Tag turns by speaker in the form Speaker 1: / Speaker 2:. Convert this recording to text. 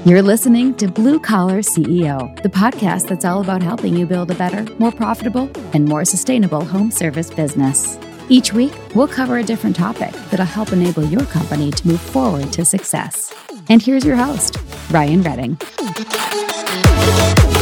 Speaker 1: You're listening to Blue Collar CEO, the podcast that's all about helping you build a better, more profitable, and more sustainable home service business. Each week, we'll cover a different topic that'll help enable your company to move forward to success. And here's your host, Ryan Redding.